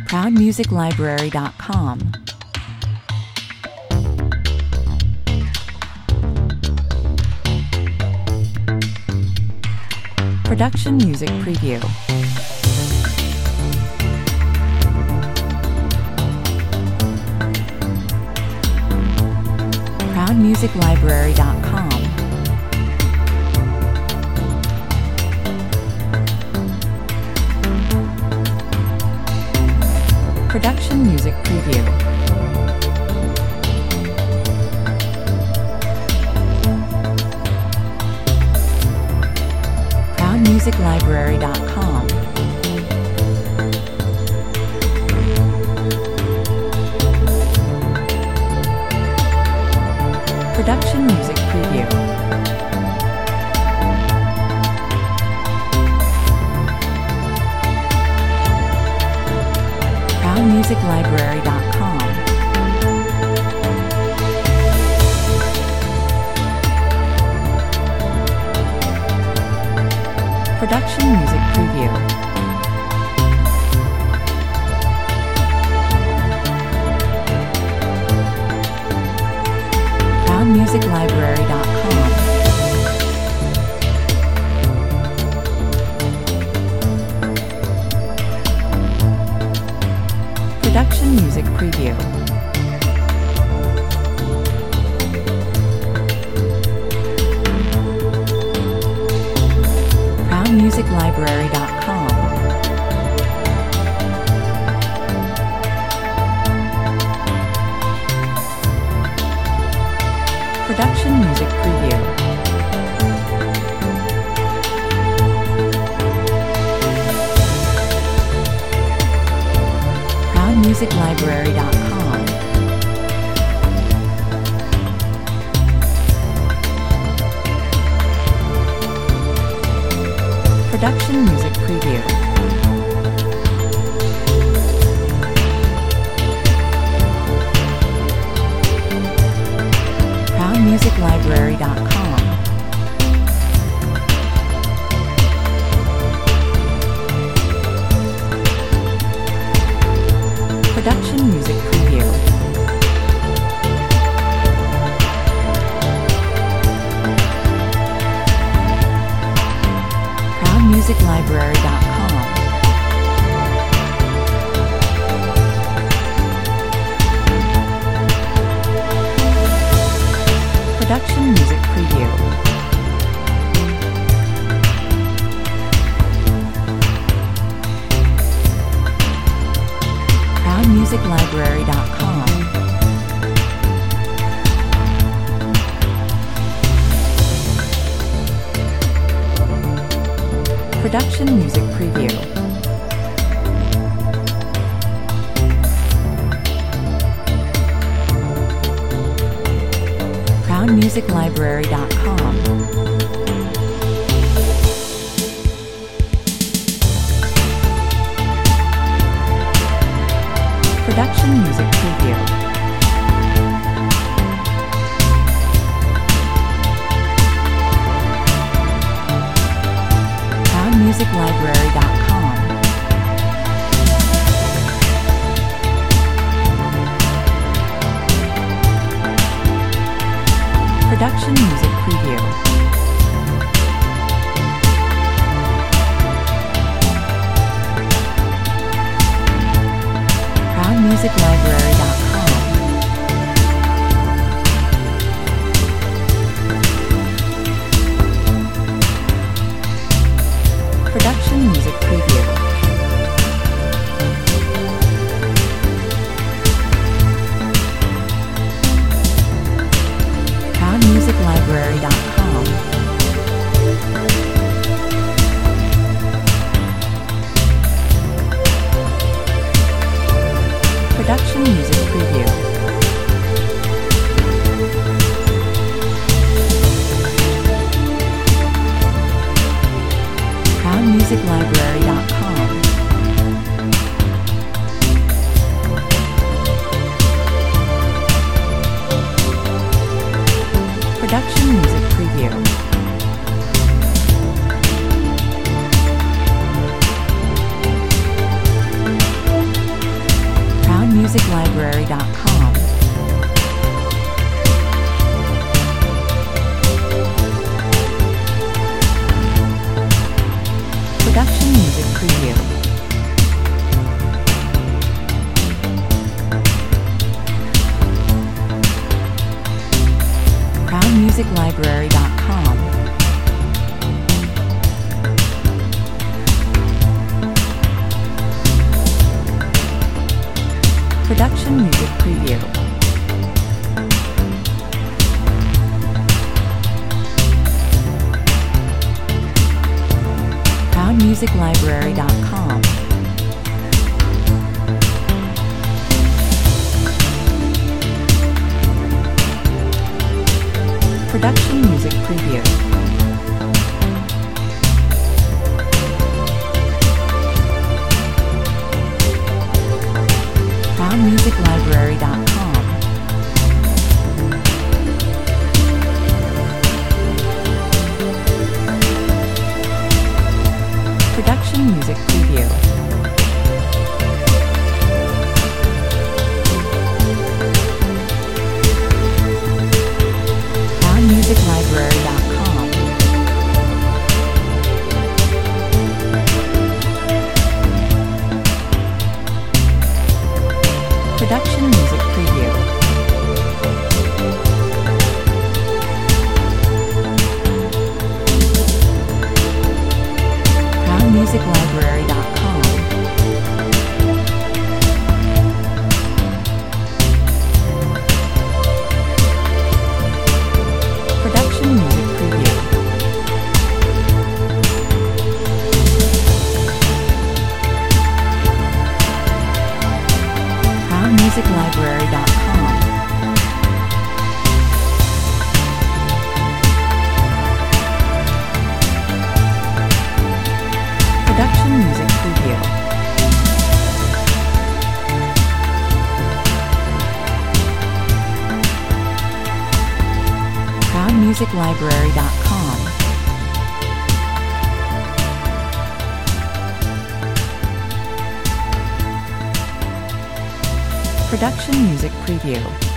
ProudMusicLibrary.com. Production Music Preview. ProudMusicLibrary.com. Production Music Preview. ProudMusicLibrary.com. Production Music Preview. ProudMusicLibrary.com. Production Music Preview. ProudMusicLibrary.com. Production Music Preview. ProudMusicLibrary.com. Production Music Preview. ProudMusicLibrary.com. Production Music Preview. ProudMusicLibrary.com. Production Music Preview. ProudMusicLibrary.com. Production Music Preview. ProudMusicLibrary.com. Production Music Preview. ProudMusicLibrary.com. Production Music Preview. ProudMusicLibrary.com. Production Music Preview. ProudMusicLibrary.com. Production Music Preview. ProudMusicLibrary.com. Production Music Preview. ProudMusicLibrary.com. Production Music Preview. ProductionMusicPreview. Production Music Preview. ProudMusicLibrary.com. Production Music Preview. ProudMusicLibrary.com. Production Music Preview. ProudMusicLibrary.com. Production Music Preview. ProudMusicLibrary.com. Production Music Preview. ProudMusicLibrary.com. Production Music Preview. ProudMusicLibrary.com. Production Music Preview. ProudMusicLibrary.com. Production Music Preview.